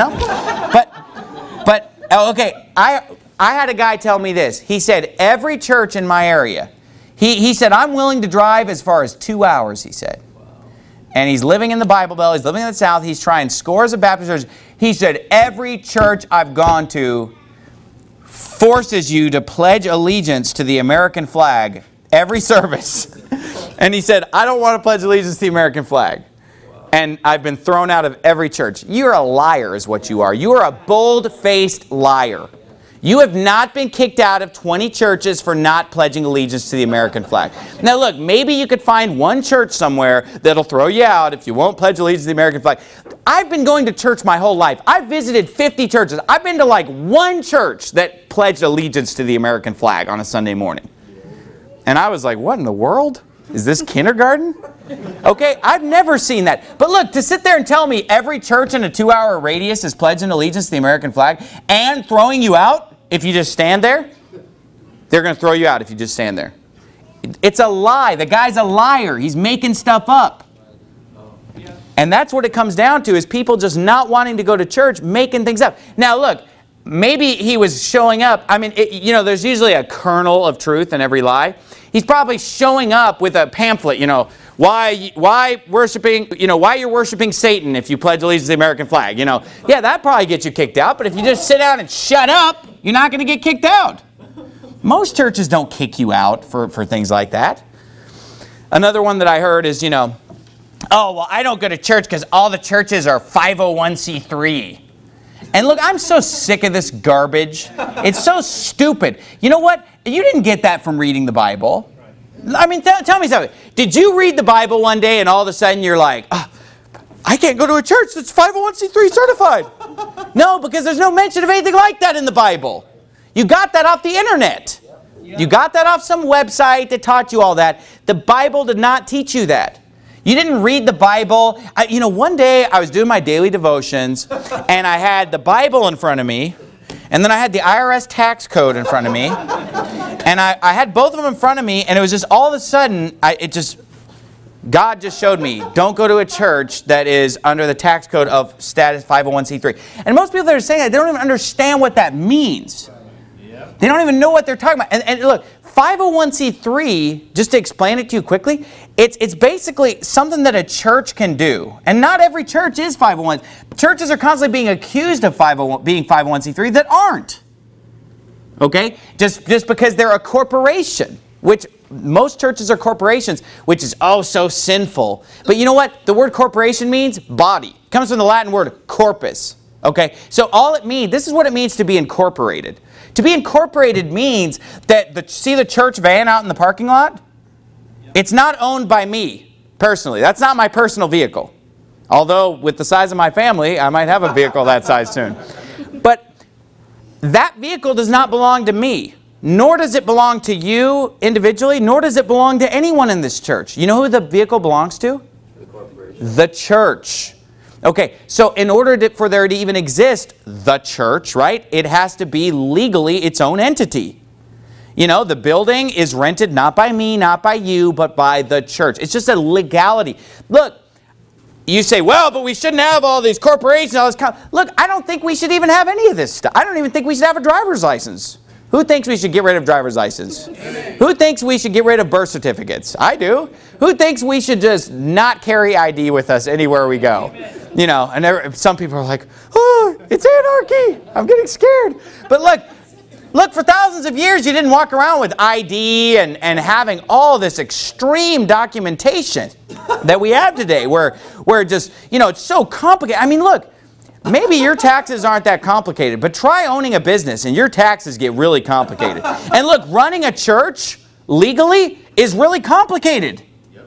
Speaker 1: But okay, I had a guy tell me this. He said, every church in my area, he said, I'm willing to drive as far as 2 hours, he said. And he's living in the Bible Belt. He's living in the South. He's trying scores of Baptist churches. He said, every church I've gone to, forces you to pledge allegiance to the American flag every service. And he said, I don't want to pledge allegiance to the American flag. And I've been thrown out of every church. You're a liar is what you are. You are a bold-faced liar. You have not been kicked out of 20 churches for not pledging allegiance to the American flag. Now look, maybe you could find one church somewhere that'll throw you out if you won't pledge allegiance to the American flag. I've been going to church my whole life. I've visited 50 churches. I've been to like one church that pledged allegiance to the American flag on a Sunday morning. And I was like, what in the world? Is this kindergarten? Okay, I've never seen that. But look, to sit there and tell me every church in a 2-hour radius is pledging allegiance to the American flag and throwing you out if you just stand there, they're going to throw you out if you just stand there. It's a lie. The guy's a liar. He's making stuff up. And that's what it comes down to, is people just not wanting to go to church, making things up. Now look, maybe he was showing up. I mean, there's usually a kernel of truth in every lie. He's probably showing up with a pamphlet, why worshiping, why you're worshiping Satan if you pledge allegiance to the American flag, Yeah, that probably gets you kicked out, but if you just sit down and shut up, you're not going to get kicked out. Most churches don't kick you out for things like that. Another one that I heard is, oh, well, I don't go to church because all the churches are 501c3. And look, I'm so sick of this garbage. It's so stupid. You know what? You didn't get that from reading the Bible. I mean, tell me something. Did you read the Bible one day and all of a sudden you're like, I can't go to a church that's 501c3 certified? No, because there's no mention of anything like that in the Bible. You got that off the internet. You got that off some website that taught you all that. The Bible did not teach you that. You didn't read the Bible. One day I was doing my daily devotions and I had the Bible in front of me and then I had the IRS tax code in front of me. And I had both of them in front of me and it was just all of a sudden, God just showed me, don't go to a church that is under the tax code of status 501c3. And most people that are saying that, they don't even understand what that means. They don't even know what they're talking about. And look, 501c3, just to explain it to you quickly, it's basically something that a church can do. And not every church is 501. Churches are constantly being accused of being 501c3 that aren't. Okay? Just because they're a corporation, which most churches are corporations, which is so sinful. But you know what? The word corporation means body. It comes from the Latin word corpus. Okay? So all it means, this is what it means to be incorporated. To be incorporated means that, see the church van out in the parking lot? It's not owned by me, personally. That's not my personal vehicle. Although, with the size of my family, I might have a vehicle that size soon. But that vehicle does not belong to me. Nor does it belong to you individually, nor does it belong to anyone in this church. You know who the vehicle belongs to? The corporation. The church. Okay, so in order for there to even exist the church, right, it has to be legally its own entity. The building is rented not by me, not by you, but by the church. It's just a legality. Look, you say, well, but we shouldn't have all these corporations, all this. Look, I don't think we should even have any of this stuff. I don't even think we should have a driver's license. Who thinks we should get rid of driver's license? Who thinks we should get rid of birth certificates? I do. Who thinks we should just not carry ID with us anywhere we go? And some people are like, oh, it's anarchy. I'm getting scared. But look, for thousands of years you didn't walk around with ID and having all this extreme documentation that we have today where just, it's so complicated. I mean, look. Maybe your taxes aren't that complicated, but try owning a business and your taxes get really complicated. And look, running a church legally is really complicated.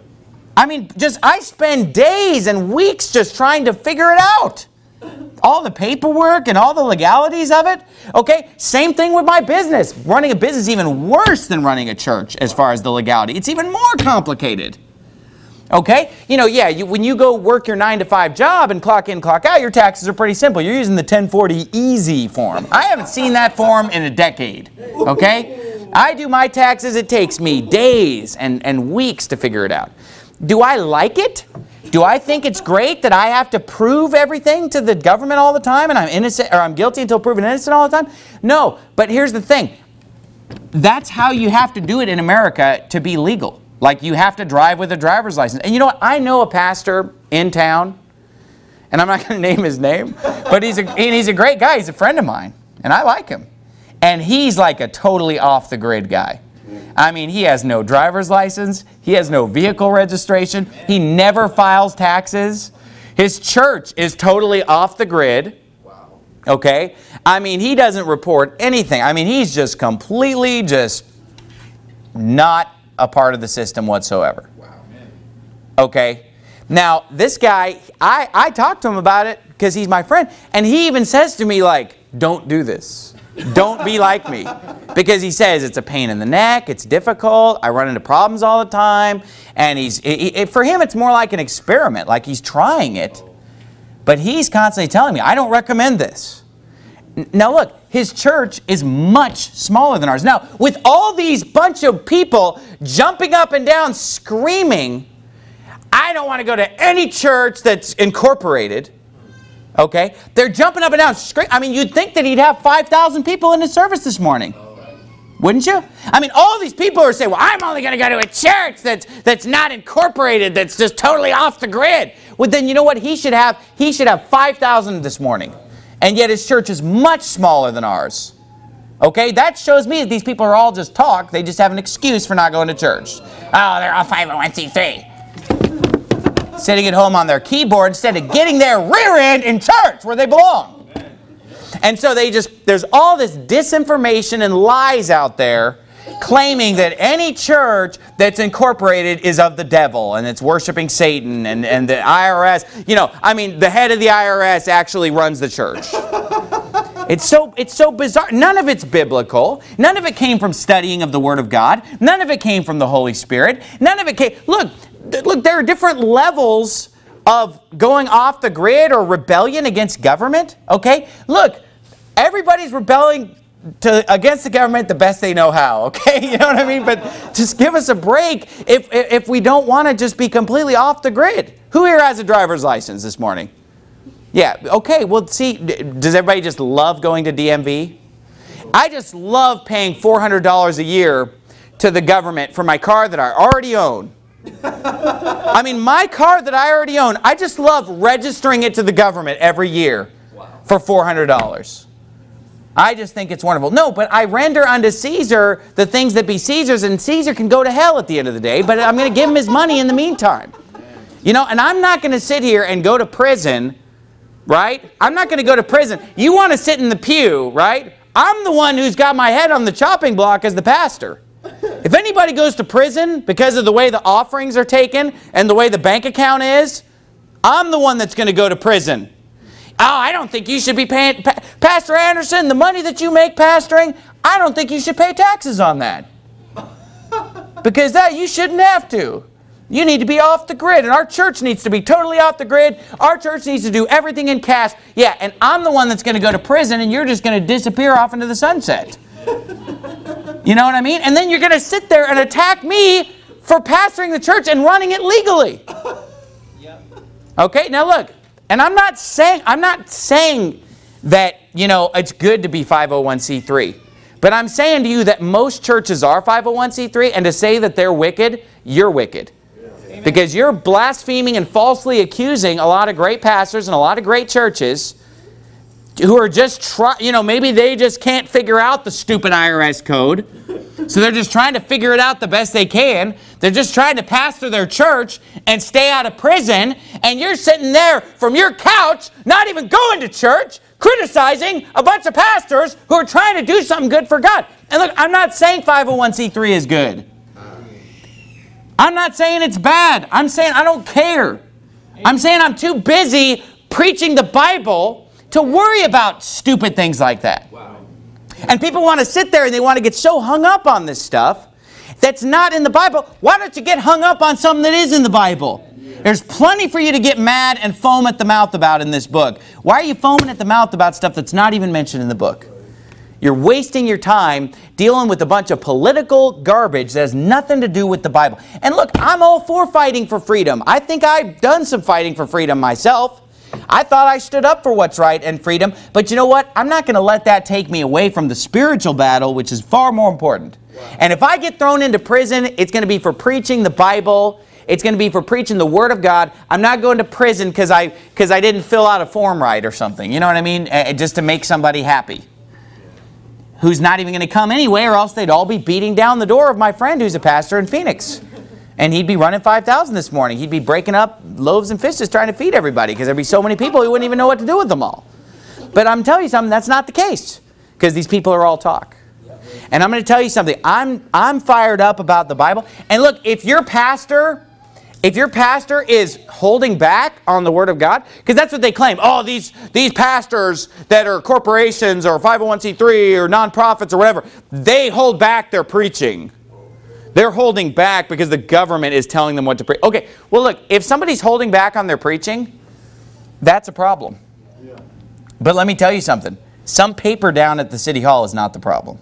Speaker 1: I mean, I spend days and weeks just trying to figure it out. All the paperwork and all the legalities of it. Okay, same thing with my business. Running a business is even worse than running a church as far as the legality. It's even more complicated. Okay? When you go work your 9-to-5 job and clock in, clock out, your taxes are pretty simple. You're using the 1040 easy form. I haven't seen that form in a decade. Okay? I do my taxes. It takes me days and weeks to figure it out. Do I like it? Do I think it's great that I have to prove everything to the government all the time and I'm innocent or I'm guilty until proven innocent all the time? No. But here's the thing. That's how you have to do it in America to be legal. Like you have to drive with a driver's license. And you know what? I know a pastor in town, and I'm not going to name his name, but he's a great guy. He's a friend of mine, and I like him. And he's like a totally off the grid guy. I mean, he has no driver's license. He has no vehicle registration. He never files taxes. His church is totally off the grid. Okay? I mean, he doesn't report anything. I mean, he's just completely just not a part of the system whatsoever. Okay? Now, this guy, I talked to him about it because he's my friend. And he even says to me, like, don't do this. Don't be like me. Because he says it's a pain in the neck, it's difficult, I run into problems all the time. And for him, it's more like an experiment, like he's trying it. But he's constantly telling me, I don't recommend this. Now look, his church is much smaller than ours. Now, with all these bunch of people jumping up and down, screaming, I don't want to go to any church that's incorporated. Okay? They're jumping up and down. I mean, you'd think that he'd have 5,000 people in his service this morning. Wouldn't you? I mean, all these people are saying, well, I'm only going to go to a church that's not incorporated, that's just totally off the grid. Well, then you know what he should have? He should have 5,000 this morning. And yet his church is much smaller than ours. Okay? That shows me that these people are all just talk. They just have an excuse for not going to church. Oh, they're all 501c3. Sitting at home on their keyboard instead of getting their rear end in church where they belong. And so there's all this disinformation and lies out there claiming that any church that's incorporated is of the devil and it's worshiping Satan and the IRS. You know, I mean, the head of the IRS actually runs the church. It's so bizarre. None of it's biblical. None of it came from studying of the Word of God. None of it came from the Holy Spirit. None of it came... Look, there are different levels of going off the grid or rebellion against government. Okay? Look, everybody's rebelling against the government the best they know how. Okay? You know what I mean? But just give us a break if we don't want to just be completely off the grid. Who here has a driver's license this morning? Yeah, okay, well, see, does everybody just love going to DMV? I just love paying $400 a year to the government for my car that I already own. I mean, my car that I already own, I just love registering it to the government every year for $400. I just think it's wonderful. No, but I render unto Caesar the things that be Caesar's, and Caesar can go to hell at the end of the day, but I'm going to give him his money in the meantime. You know, and I'm not going to sit here and go to prison. Right? I'm not going to go to prison. You want to sit in the pew, right? I'm the one who's got my head on the chopping block as the pastor. If anybody goes to prison because of the way the offerings are taken and the way the bank account is, I'm the one that's going to go to prison. Oh, I don't think you should be paying... Pastor Anderson, the money that you make pastoring, I don't think you should pay taxes on that. Because you shouldn't have to. You need to be off the grid, and our church needs to be totally off the grid. Our church needs to do everything in cash. Yeah, and I'm the one that's going to go to prison, and you're just going to disappear off into the sunset. You know what I mean? And then you're going to sit there and attack me for pastoring the church and running it legally. Okay, now look, and I'm not saying that, you know, it's good to be 501c3. But I'm saying to you that most churches are 501c3, and to say that they're wicked, you're wicked. Because you're blaspheming and falsely accusing a lot of great pastors and a lot of great churches who are just maybe they just can't figure out the stupid IRS code. So they're just trying to figure it out the best they can. They're just trying to pastor their church and stay out of prison. And you're sitting there from your couch, not even going to church, criticizing a bunch of pastors who are trying to do something good for God. And look, I'm not saying 501c3 is good. I'm not saying it's bad. I'm saying I don't care. I'm saying I'm too busy preaching the Bible to worry about stupid things like that. And people want to sit there and they want to get so hung up on this stuff that's not in the Bible. Why don't you get hung up on something that is in the Bible? There's plenty for you to get mad and foam at the mouth about in this book. Why are you foaming at the mouth about stuff that's not even mentioned in the book? You're wasting your time dealing with a bunch of political garbage that has nothing to do with the Bible. And look, I'm all for fighting for freedom. I think I've done some fighting for freedom myself. I thought I stood up for what's right and freedom. But you know what? I'm not going to let that take me away from the spiritual battle, which is far more important. And if I get thrown into prison, it's going to be for preaching the Bible. It's going to be for preaching the Word of God. I'm not going to prison because I didn't fill out a form right or something. You know what I mean? Just to make somebody happy. who's not even going to come anyway, or else they'd all be beating down the door of my friend who's a pastor in Phoenix. And he'd be running 5,000 this morning. He'd be breaking up loaves and fishes trying to feed everybody because there'd be so many people he wouldn't even know what to do with them all. But I'm telling you something, that's not the case, because these people are all talk. And I'm going to tell you something. I'm fired up about the Bible. And look, if your pastor is holding back on the Word of God, because that's what they claim. Oh, these pastors that are corporations or 501c3 or nonprofits or whatever, they hold back their preaching. They're holding back because the government is telling them what to preach. Okay, well look, if somebody's holding back on their preaching, that's a problem. Yeah. But let me tell you something. Some paper down at the city hall is not the problem.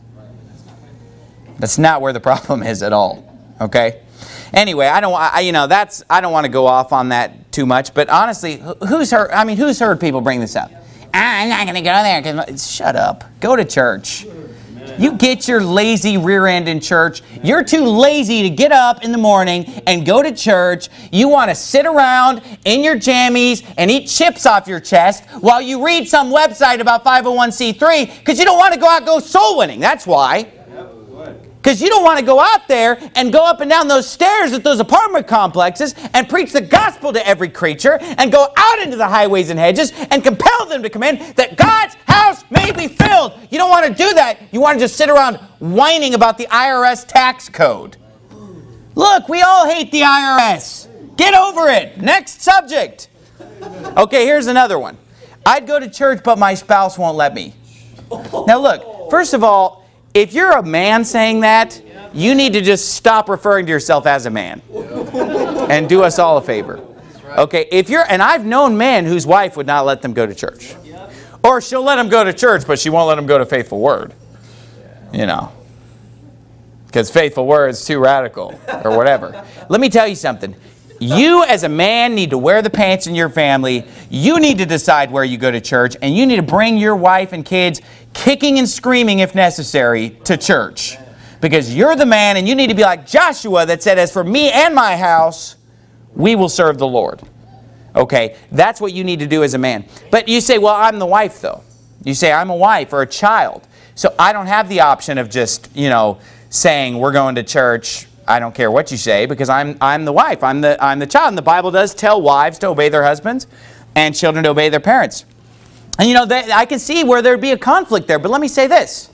Speaker 1: That's not where the problem is at all. Okay? Anyway, I don't want to go off on that too much, but honestly, who's heard people bring this up? I'm not going to go there because shut up. Go to church. You get your lazy rear end in church. You're too lazy to get up in the morning and go to church. You want to sit around in your jammies and eat chips off your chest while you read some website about 501c3 because you don't want to go out and go soul winning. That's why. Because you don't want to go out there and go up and down those stairs at those apartment complexes and preach the gospel to every creature and go out into the highways and hedges and compel them to come in that God's house may be filled. You don't want to do that. You want to just sit around whining about the IRS tax code. Look, we all hate the IRS. Get over it. Next subject. Okay, here's another one. I'd go to church, but my spouse won't let me. Now look, first of all, if you're a man saying that, you need to just stop referring to yourself as a man. And do us all a favor. Okay, and I've known men whose wife would not let them go to church. Or she'll let them go to church, but she won't let them go to Faithful Word. You know. Because Faithful Word is too radical, or whatever. Let me tell you something. You as a man need to wear the pants in your family. You need to decide where you go to church. And you need to bring your wife and kids kicking and screaming if necessary to church. Because you're the man and you need to be like Joshua that said, as for me and my house, we will serve the Lord. Okay, that's what you need to do as a man. But you say, well, I'm the wife though. You say, I'm a wife or a child. So I don't have the option of just, saying we're going to church. I don't care what you say because I'm the wife. I'm the child. And the Bible does tell wives to obey their husbands and children to obey their parents. And I can see where there'd be a conflict there. But let me say this.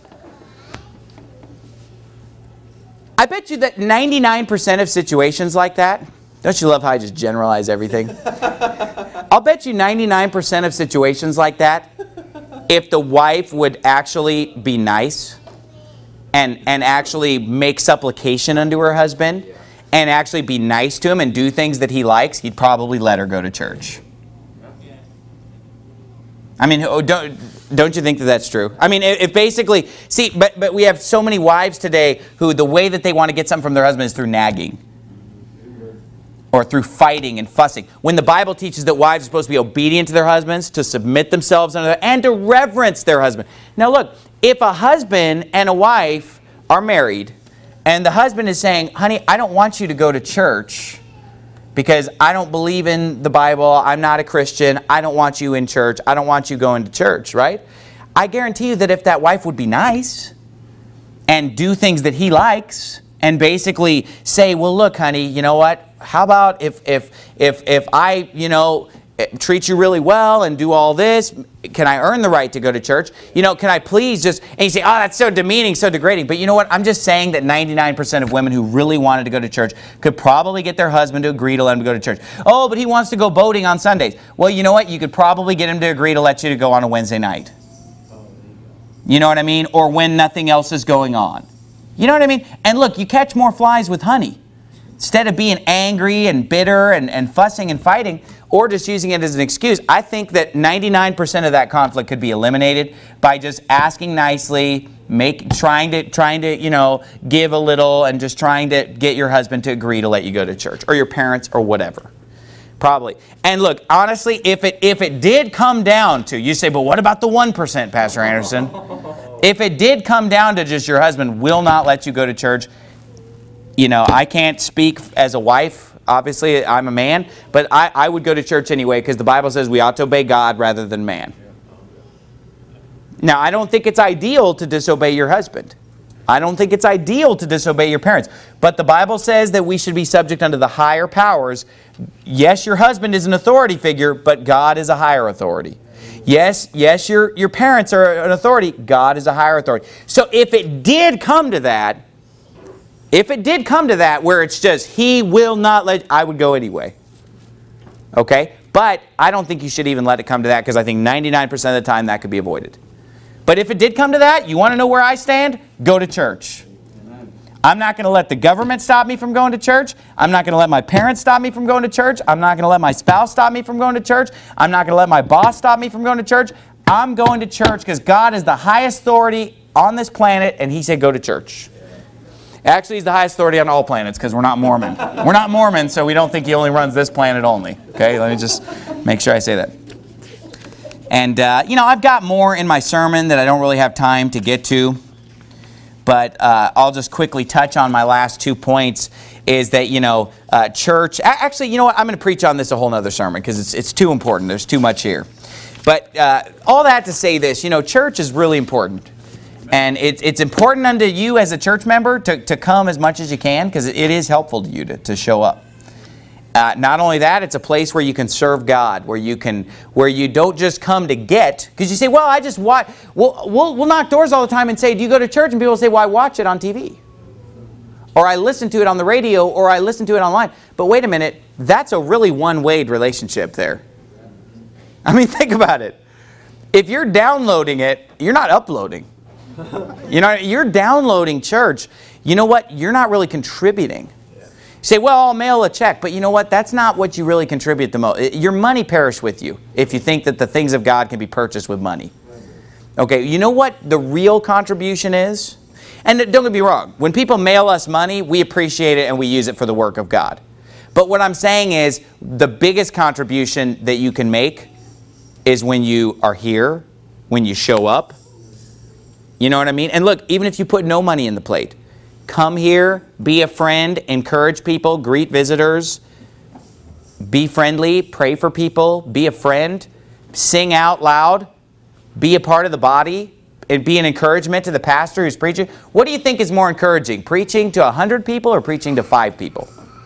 Speaker 1: I bet you that 99% of situations like that, don't you love how I just generalize everything? I'll bet you 99% of situations like that, if the wife would actually be nice and actually make supplication unto her husband and actually be nice to him and do things that he likes, he'd probably let her go to church. I mean, don't you think that that's true? I mean, if basically, see, but we have so many wives today who the way that they want to get something from their husband is through nagging. Or through fighting and fussing. When the Bible teaches that wives are supposed to be obedient to their husbands, to submit themselves under them, and to reverence their husband. Now look, if a husband and a wife are married, and the husband is saying, honey, I don't want you to go to church because I don't believe in the Bible, I'm not a Christian, I don't want you in church, I don't want you going to church, right? I guarantee you that if that wife would be nice and do things that he likes and basically say, well, look, honey, you know what? How about if I, treat you really well and do all this, can I earn the right to go to church? Can I please just, and you say, oh, that's so demeaning, so degrading. But you know what? I'm just saying that 99% of women who really wanted to go to church could probably get their husband to agree to let them go to church. Oh, but he wants to go boating on Sundays. Well, you know what? You could probably get him to agree to let you to go on a Wednesday night. You know what I mean? Or when nothing else is going on. You know what I mean? And look, you catch more flies with honey. Instead of being angry and bitter and fussing and fighting, or just using it as an excuse, I think that 99% of that conflict could be eliminated by just asking nicely, trying to give a little, and just trying to get your husband to agree to let you go to church, or your parents, or whatever. Probably. And look, honestly, if it did come down to, you say, but what about the 1%, Pastor Anderson? If it did come down to just your husband will not let you go to church, I can't speak as a wife. Obviously, I'm a man. But I would go to church anyway because the Bible says we ought to obey God rather than man. Now, I don't think it's ideal to disobey your husband. I don't think it's ideal to disobey your parents. But the Bible says that we should be subject unto the higher powers. Yes, your husband is an authority figure, but God is a higher authority. Yes, your parents are an authority. God is a higher authority. So if it did come to that, where it's just, he will not let, I would go anyway. Okay? But I don't think you should even let it come to that, because I think 99% of the time that could be avoided. But if it did come to that, you want to know where I stand? Go to church. Amen. I'm not going to let the government stop me from going to church. I'm not going to let my parents stop me from going to church. I'm not going to let my spouse stop me from going to church. I'm not going to let my boss stop me from going to church. I'm going to church because God is the highest authority on this planet, and He said go to church. Actually, He's the highest authority on all planets, because we're not Mormon. We're not Mormon, so we don't think He only runs this planet only. Okay, let me just make sure I say that. And, I've got more in my sermon that I don't really have time to get to. But I'll just quickly touch on my last 2 points, is that, church. Actually, you know what? I'm going to preach on this a whole other sermon, because it's too important. There's too much here. But all that to say this, church is really important. And it's important unto you as a church member to come as much as you can, because it is helpful to you to show up. Not only that, it's a place where you can serve God, where you don't just come to get, because you say, well, I just watch. We'll knock doors all the time and say, do you go to church? And people say, well, I watch it on TV. Or I listen to it on the radio, or I listen to it online. But wait a minute, that's a really one-way relationship there. I mean, think about it. If you're downloading it, you're not uploading. You're downloading church. You know what? You're not really contributing. You say, well, I'll mail a check. But you know what? That's not what you really contribute the most. Your money perish with you if you think that the things of God can be purchased with money. Okay, you know what the real contribution is? And don't get me wrong. When people mail us money, we appreciate it and we use it for the work of God. But what I'm saying is the biggest contribution that you can make is when you are here, when you show up. You know what I mean? And look, even if you put no money in the plate, come here, be a friend, encourage people, greet visitors, be friendly, pray for people, be a friend, sing out loud, be a part of the body, and be an encouragement to the pastor who's preaching. What do you think is more encouraging, preaching to 100 people or preaching to 5 people?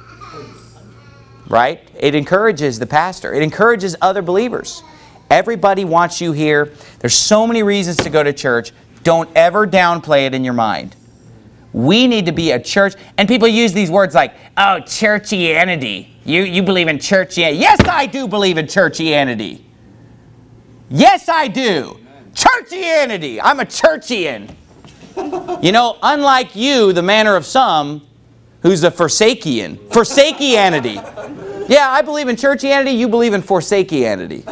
Speaker 1: Right? It encourages the pastor. It encourages other believers. Everybody wants you here. There's so many reasons to go to church. Don't ever downplay it in your mind. We need to be a church. And people use these words like, oh, churchianity. You believe in churchianity. Yes, I do believe in churchianity. Yes, I do. Churchianity. I'm a churchian. Unlike you, the manner of some, who's a forsakian. Forsakianity. Yeah, I believe in churchianity. You believe in forsakianity.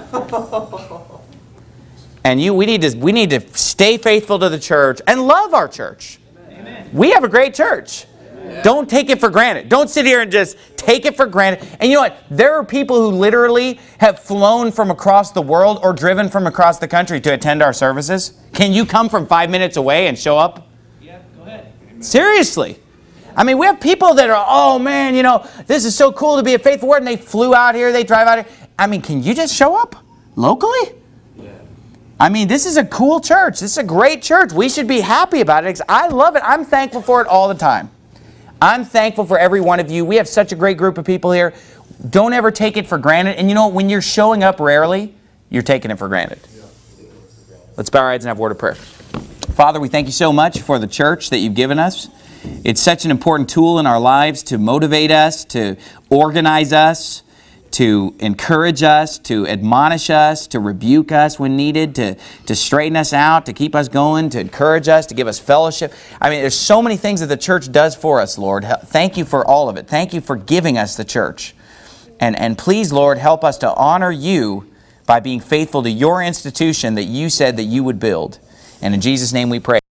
Speaker 1: And we need to stay faithful to the church and love our church. Amen. We have a great church. Amen. Don't take it for granted. Don't sit here and just take it for granted. And you know what? There are people who literally have flown from across the world or driven from across the country to attend our services. Can you come from 5 minutes away and show up?
Speaker 2: Yeah, go ahead.
Speaker 1: Seriously. I mean, we have people that are, oh man, this is so cool to be a Faithful Word, and they flew out here, they drive out here. I mean, can you just show up locally? I mean, this is a cool church. This is a great church. We should be happy about it. I love it. I'm thankful for it all the time. I'm thankful for every one of you. We have such a great group of people here. Don't ever take it for granted. And when you're showing up rarely, you're taking it for granted. Let's bow our heads and have a word of prayer. Father, we thank you so much for the church that you've given us. It's such an important tool in our lives to motivate us, to organize us, to encourage us, to admonish us, to rebuke us when needed, to straighten us out, to keep us going, to encourage us, to give us fellowship. I mean, there's so many things that the church does for us, Lord. Thank you for all of it. Thank you for giving us the church. And please, Lord, help us to honor you by being faithful to your institution that you said that you would build. And in Jesus' name we pray.